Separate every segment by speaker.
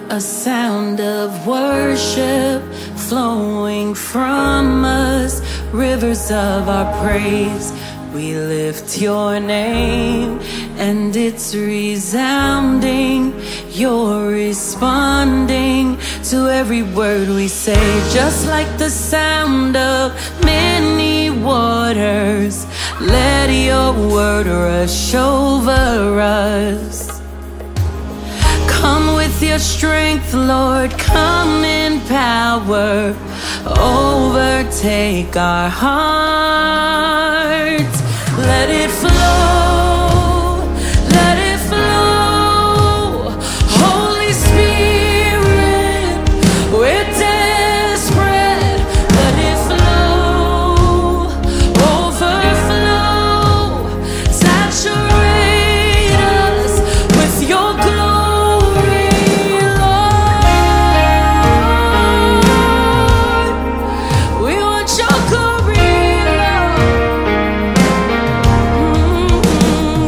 Speaker 1: A sound of worship flowing from us, rivers of our praise. We lift your name and it's resounding. You're responding to every word we say, just like the sound of many waters. Let your word rush over us. Come with your strength, Lord, come in power. Overtake our hearts. Let it flow, let it flow. Holy Spirit, we're desperate. Let it flow, overflow. Saturate us with your glory, Lord. We want your glory, Lord.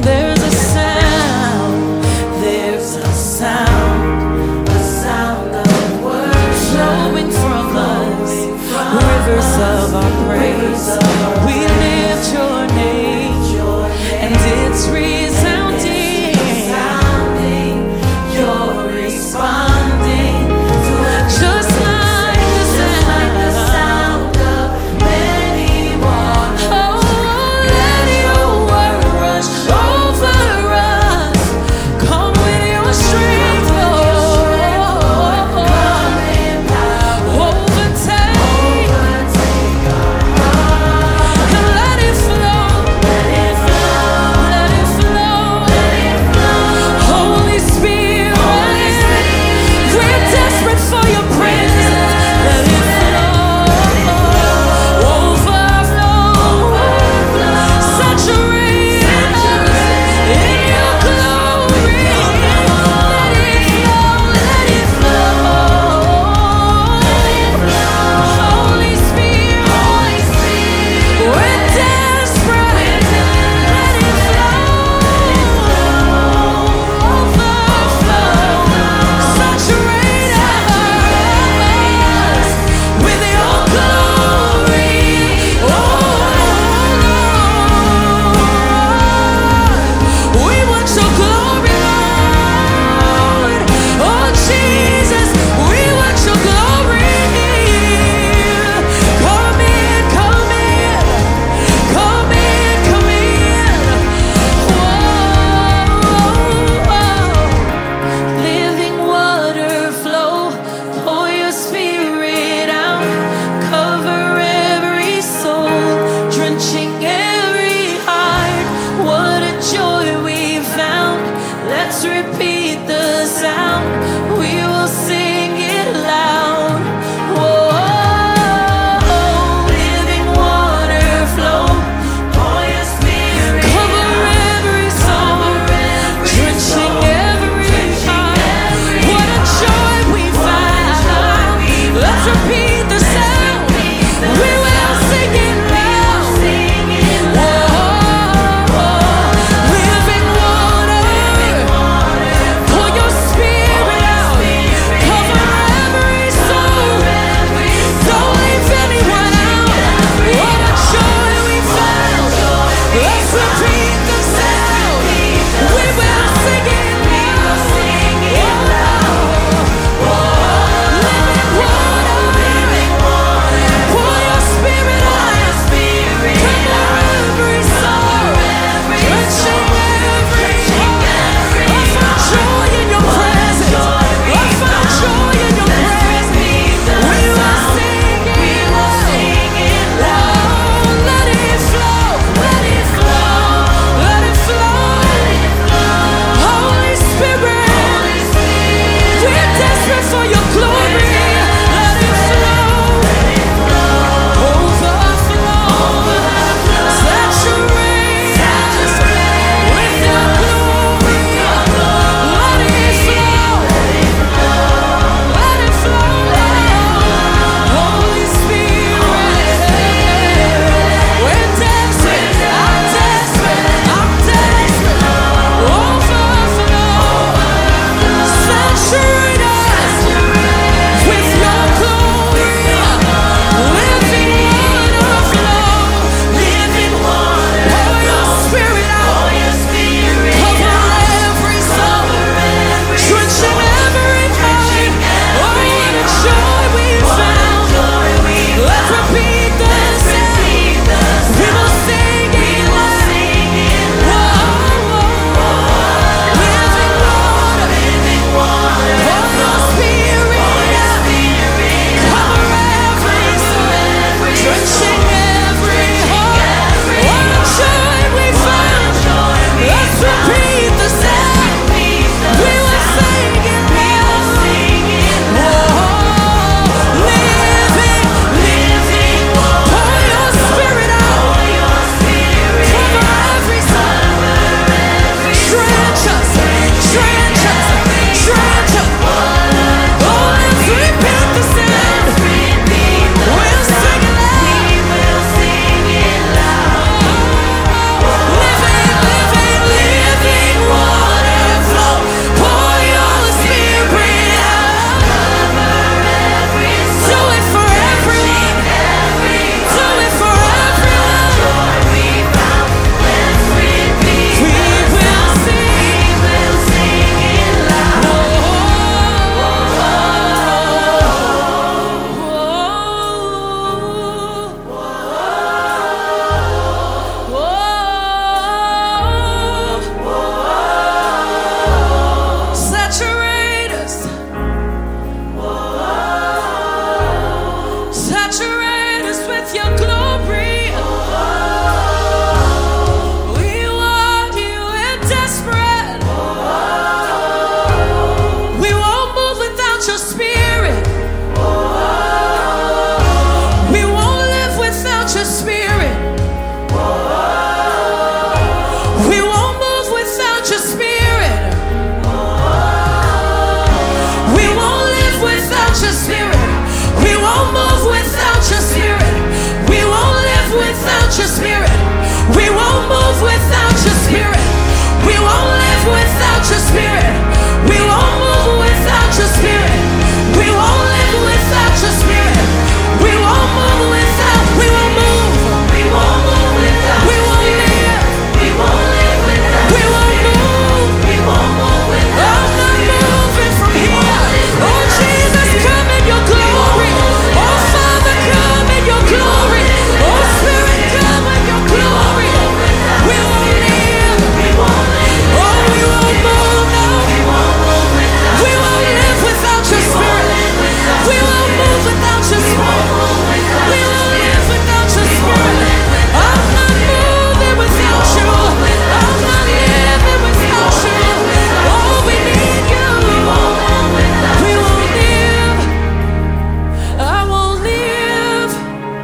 Speaker 1: We won't live without your spirit. We won't move without your spirit. We won't live without your spirit. We won't move without. We won't move. We won't move without. We won't live. We won't live without. We won't move. We won't move without. I'm not moving from here. Oh Jesus, come in your glory. Oh Father, come in your glory. Oh Spirit, come in your glory. We won't live. We won't live. Oh, we won't move. No. We won't move without. We won't live without your spirit. We won't move without your spirit. We won't live without your spirit. I'm not moving without you. I'm not living without you. Oh, we need you. We won't live. I won't live.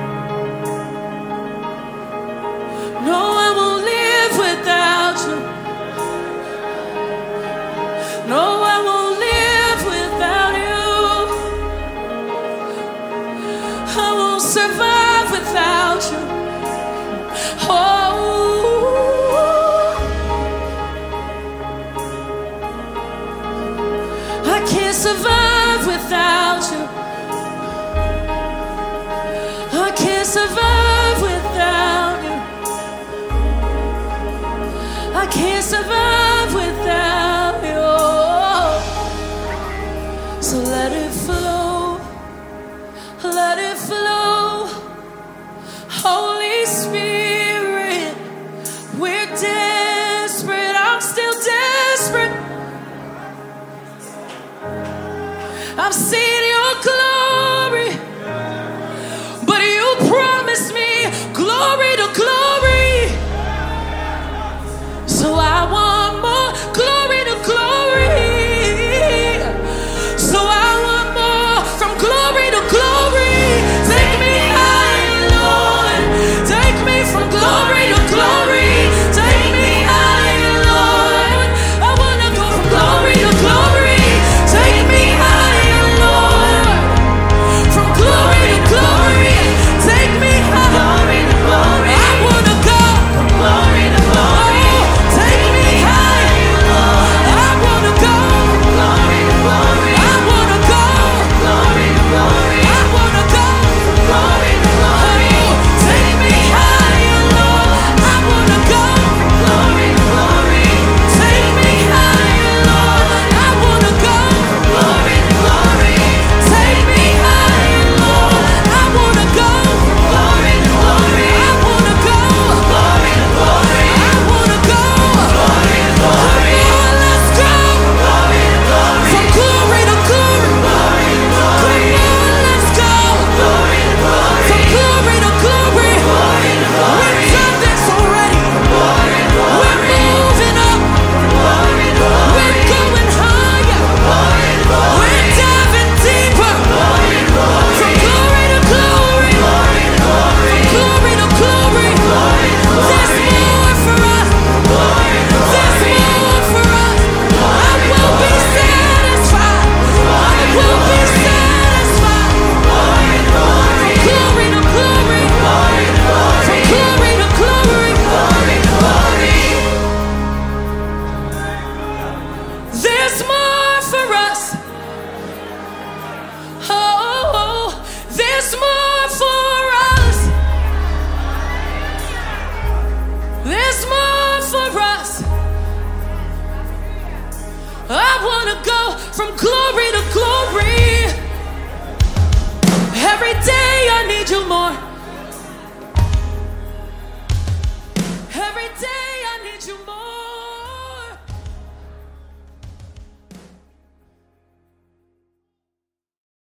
Speaker 1: No, I won't live without you. No, I won't live without you. I won't survive without you. Oh, I can't survive without you. I can't survive without you. I can't survive without you. So let it flow. Let it flow. Holy Spirit, we're desperate. I'm still desperate. I've seen your glory, but you promised me glory to glory. So I want more glory to glory. So I want more from glory to glory. Take me higher, Lord. Take me from glory to glory. Take me higher, Lord. I want to go from glory to glory. Take me higher, Lord. From glory to glory. Take me higher. Glory to glory. I want to go from glory to glory. Take me higher, Lord. I want to go from glory to glory. I want to go from glory to glory. I want to go from glory to glory. Take me higher, Lord. I want to go from glory to glory. Take me higher, Lord. I want to go from glory to glory. Take me higher, Lord. I want to go from glory to glory. I want to go from glory to glory. I want to go glory to glory. Come on, let's go glory to glory. From glory to glory. Glory to glory. Come on, let's go glory to glory. From glory to glory. Glory to glory. We've done this already. Glory to glory. We're moving up. Glory to glory. We're going higher. Glory to glory. We're diving deeper. Glory to glory. From glory to glory. Glory to glory. From glory to glory. Glory to glory. There's more for us. Glory to glory. There's more for us. I will be satisfied. I will be satisfied. Glory to glory. From glory to glory. Glory to glory. From glory to glory. Glory to glory. There's more for us. Oh, there's more for us. There's more for us. I want to go from glory to glory.